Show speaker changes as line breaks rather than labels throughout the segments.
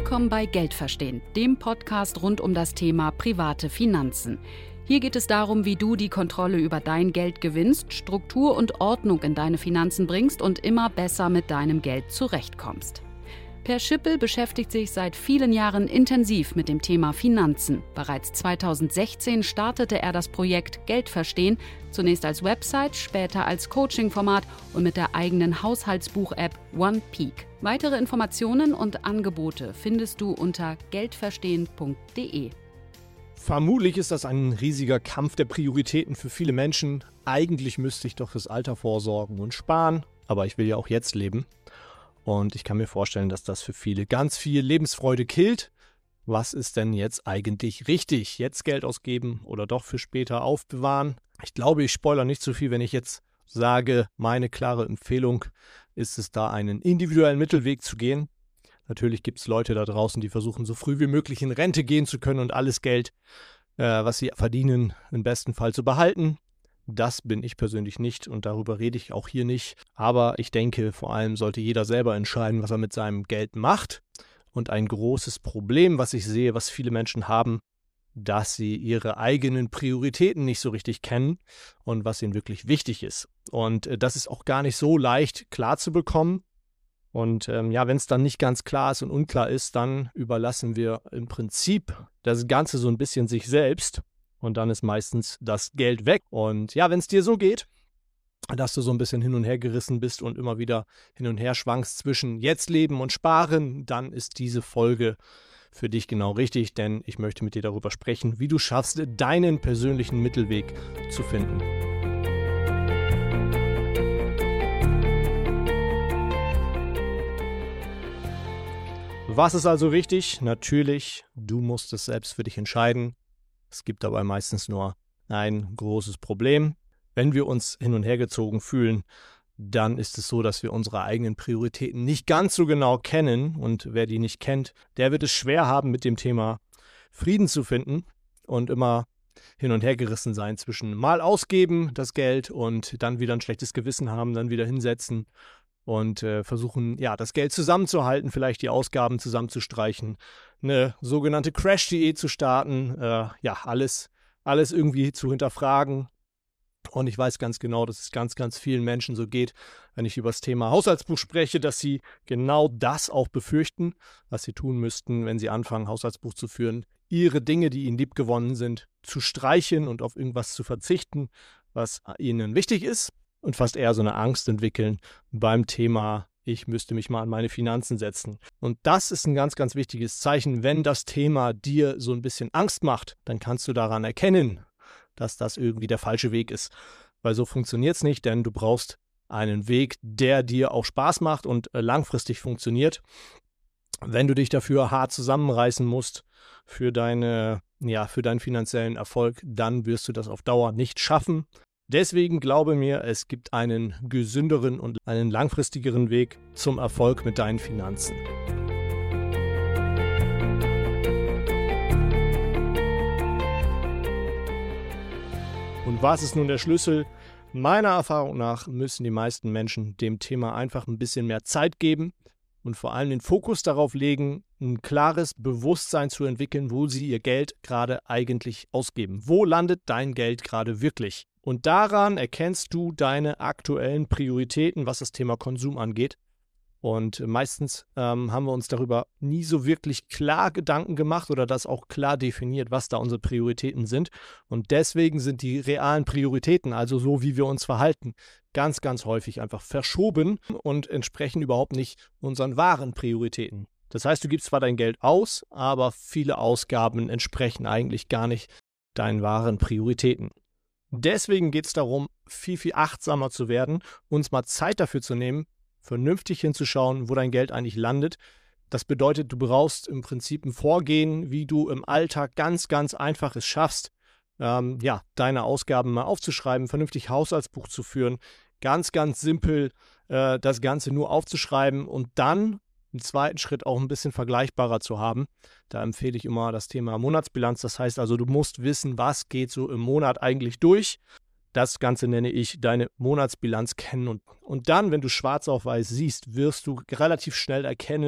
Willkommen bei Geld verstehen, dem Podcast rund um das Thema private Finanzen. Hier geht es darum, wie du die Kontrolle über dein Geld gewinnst, Struktur und Ordnung in deine Finanzen bringst und immer besser mit deinem Geld zurechtkommst. Per Schippel beschäftigt sich seit vielen Jahren intensiv mit dem Thema Finanzen. Bereits 2016 startete er das Projekt Geld verstehen, zunächst als Website, später als Coaching-Format und mit der eigenen Haushaltsbuch-App OnePeak. Weitere Informationen und Angebote findest du unter geldverstehen.de.
Vermutlich ist das ein riesiger Kampf der Prioritäten für viele Menschen. Eigentlich müsste ich doch fürs Alter vorsorgen und sparen, aber ich will ja auch jetzt leben. Und ich kann mir vorstellen, dass das für viele ganz viel Lebensfreude killt. Was ist denn jetzt eigentlich richtig? Jetzt Geld ausgeben oder doch für später aufbewahren? Ich glaube, ich spoilere nicht zu viel, wenn ich jetzt sage, meine klare Empfehlung ist es, da einen individuellen Mittelweg zu gehen. Natürlich gibt es Leute da draußen, die versuchen, so früh wie möglich in Rente gehen zu können und alles Geld, was sie verdienen, im besten Fall zu behalten. Das bin ich persönlich nicht und darüber rede ich auch hier nicht. Aber ich denke, vor allem sollte jeder selber entscheiden, was er mit seinem Geld macht. Und ein großes Problem, was ich sehe, was viele Menschen haben, dass sie ihre eigenen Prioritäten nicht so richtig kennen und was ihnen wirklich wichtig ist. Und das ist auch gar nicht so leicht klar zu bekommen. Und wenn es dann nicht ganz klar ist und unklar ist, dann überlassen wir im Prinzip das Ganze so ein bisschen sich selbst. Und dann ist meistens das Geld weg. Und ja, wenn es dir so geht, dass du so ein bisschen hin und her gerissen bist und immer wieder hin und her schwankst zwischen jetzt leben und sparen, dann ist diese Folge für dich genau richtig, denn ich möchte mit dir darüber sprechen, wie du schaffst, deinen persönlichen Mittelweg zu finden. Was ist also richtig? Natürlich, du musst es selbst für dich entscheiden. Es gibt dabei meistens nur ein großes Problem. Wenn wir uns hin und her gezogen fühlen, dann ist es so, dass wir unsere eigenen Prioritäten nicht ganz so genau kennen. Und wer die nicht kennt, der wird es schwer haben, mit dem Thema Frieden zu finden und immer hin und her gerissen sein zwischen mal ausgeben das Geld und dann wieder ein schlechtes Gewissen haben, dann wieder hinsetzen und versuchen, das Geld zusammenzuhalten, vielleicht die Ausgaben zusammenzustreichen, eine sogenannte Crash-Diät zu starten, alles irgendwie zu hinterfragen. Und ich weiß ganz genau, dass es ganz, ganz vielen Menschen so geht, wenn ich über das Thema Haushaltsbuch spreche, dass sie genau das auch befürchten, was sie tun müssten, wenn sie anfangen, Haushaltsbuch zu führen, ihre Dinge, die ihnen liebgewonnen sind, zu streichen und auf irgendwas zu verzichten, was ihnen wichtig ist. Und fast eher so eine Angst entwickeln beim Thema, ich müsste mich mal an meine Finanzen setzen. Und das ist ein ganz, ganz wichtiges Zeichen. Wenn das Thema dir so ein bisschen Angst macht, dann kannst du daran erkennen, dass das irgendwie der falsche Weg ist. Weil so funktioniert es nicht, denn du brauchst einen Weg, der dir auch Spaß macht und langfristig funktioniert. Wenn du dich dafür hart zusammenreißen musst für deinen finanziellen Erfolg, dann wirst du das auf Dauer nicht schaffen. Deswegen glaube mir, es gibt einen gesünderen und einen langfristigeren Weg zum Erfolg mit deinen Finanzen. Und was ist nun der Schlüssel? Meiner Erfahrung nach müssen die meisten Menschen dem Thema einfach ein bisschen mehr Zeit geben und vor allem den Fokus darauf legen, ein klares Bewusstsein zu entwickeln, wo sie ihr Geld gerade eigentlich ausgeben. Wo landet dein Geld gerade wirklich? Und daran erkennst du deine aktuellen Prioritäten, was das Thema Konsum angeht. Und meistens haben wir uns darüber nie so wirklich klar Gedanken gemacht oder das auch klar definiert, was da unsere Prioritäten sind. Und deswegen sind die realen Prioritäten, also so wie wir uns verhalten, ganz, ganz häufig einfach verschoben und entsprechen überhaupt nicht unseren wahren Prioritäten. Das heißt, du gibst zwar dein Geld aus, aber viele Ausgaben entsprechen eigentlich gar nicht deinen wahren Prioritäten. Deswegen geht es darum, viel, viel achtsamer zu werden, uns mal Zeit dafür zu nehmen, vernünftig hinzuschauen, wo dein Geld eigentlich landet. Das bedeutet, du brauchst im Prinzip ein Vorgehen, wie du im Alltag ganz, ganz einfach es schaffst, deine Ausgaben mal aufzuschreiben, vernünftig Haushaltsbuch zu führen, ganz, ganz simpel das Ganze nur aufzuschreiben und dann im zweiten Schritt auch ein bisschen vergleichbarer zu haben. Da empfehle ich immer das Thema Monatsbilanz. Das heißt also, du musst wissen, was geht so im Monat eigentlich durch. Das Ganze nenne ich deine Monatsbilanz kennen. Und dann, wenn du schwarz auf weiß siehst, wirst du relativ schnell erkennen,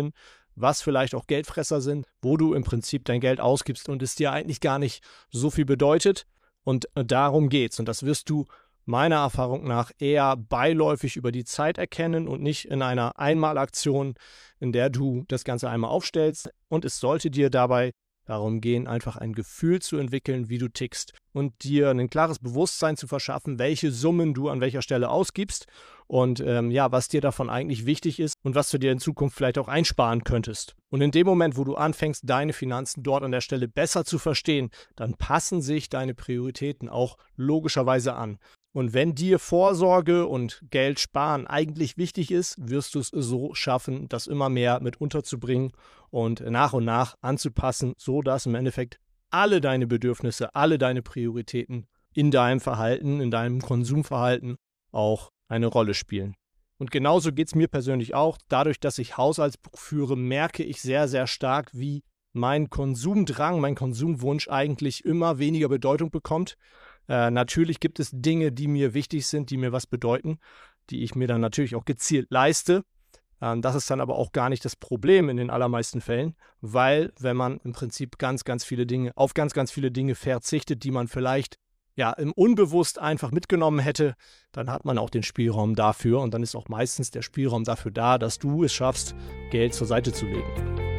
was vielleicht auch Geldfresser sind, wo du im Prinzip dein Geld ausgibst und es dir eigentlich gar nicht so viel bedeutet. Und darum geht's. Und das wirst du meiner Erfahrung nach eher beiläufig über die Zeit erkennen und nicht in einer Einmalaktion, in der du das Ganze einmal aufstellst. Und es sollte dir dabei darum gehen, einfach ein Gefühl zu entwickeln, wie du tickst und dir ein klares Bewusstsein zu verschaffen, welche Summen du an welcher Stelle ausgibst und was dir davon eigentlich wichtig ist und was du dir in Zukunft vielleicht auch einsparen könntest. Und in dem Moment, wo du anfängst, deine Finanzen dort an der Stelle besser zu verstehen, dann passen sich deine Prioritäten auch logischerweise an. Und wenn dir Vorsorge und Geld sparen eigentlich wichtig ist, wirst du es so schaffen, das immer mehr mit unterzubringen und nach anzupassen, sodass im Endeffekt alle deine Bedürfnisse, alle deine Prioritäten in deinem Verhalten, in deinem Konsumverhalten auch eine Rolle spielen. Und genauso geht es mir persönlich auch. Dadurch, dass ich Haushaltsbuch führe, merke ich sehr, sehr stark, wie mein Konsumdrang, mein Konsumwunsch eigentlich immer weniger Bedeutung bekommt. Natürlich gibt es Dinge, die mir wichtig sind, die mir was bedeuten, die ich mir dann natürlich auch gezielt leiste. Das ist dann aber auch gar nicht das Problem in den allermeisten Fällen, weil wenn man im Prinzip ganz viele Dinge verzichtet, die man vielleicht im Unbewusst einfach mitgenommen hätte, dann hat man auch den Spielraum dafür und dann ist auch meistens der Spielraum dafür da, dass du es schaffst, Geld zur Seite zu legen.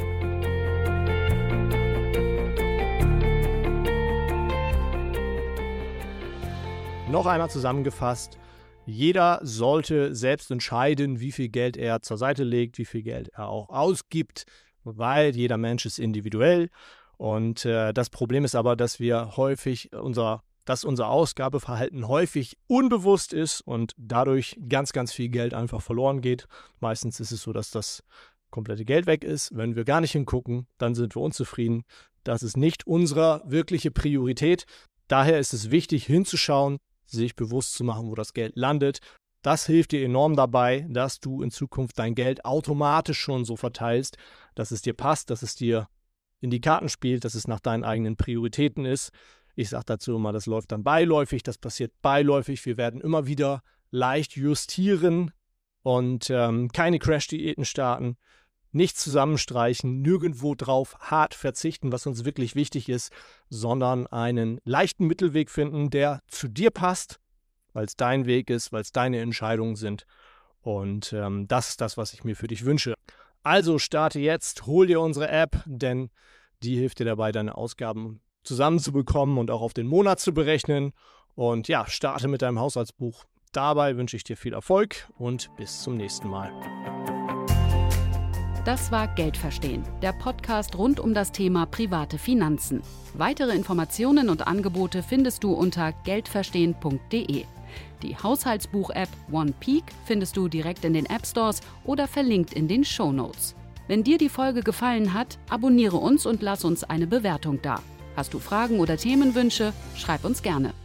Noch einmal zusammengefasst, jeder sollte selbst entscheiden, wie viel Geld er zur Seite legt, wie viel Geld er auch ausgibt, weil jeder Mensch ist individuell. Und das Problem ist aber, dass unser Ausgabeverhalten häufig unbewusst ist und dadurch ganz viel Geld einfach verloren geht. Meistens ist es so, dass das komplette Geld weg ist. Wenn wir gar nicht hingucken, dann sind wir unzufrieden. Das ist nicht unsere wirkliche Priorität. Daher ist es wichtig, hinzuschauen, sich bewusst zu machen, wo das Geld landet. Das hilft dir enorm dabei, dass du in Zukunft dein Geld automatisch schon so verteilst, dass es dir passt, dass es dir in die Karten spielt, dass es nach deinen eigenen Prioritäten ist. Ich sage dazu immer, das läuft dann beiläufig, das passiert beiläufig. Wir werden immer wieder leicht justieren und keine Crash-Diäten starten, nichts zusammenstreichen, nirgendwo drauf hart verzichten, was uns wirklich wichtig ist, sondern einen leichten Mittelweg finden, der zu dir passt, weil es dein Weg ist, weil es deine Entscheidungen sind. Und das ist das, was ich mir für dich wünsche. Also starte jetzt, hol dir unsere App, denn die hilft dir dabei, deine Ausgaben zusammenzubekommen und auch auf den Monat zu berechnen. Und starte mit deinem Haushaltsbuch. Dabei wünsche ich dir viel Erfolg und bis zum nächsten Mal.
Das war Geld verstehen, der Podcast rund um das Thema private Finanzen. Weitere Informationen und Angebote findest du unter geldverstehen.de. Die Haushaltsbuch-App OnePeak findest du direkt in den App Stores oder verlinkt in den Shownotes. Wenn dir die Folge gefallen hat, abonniere uns und lass uns eine Bewertung da. Hast du Fragen oder Themenwünsche? Schreib uns gerne.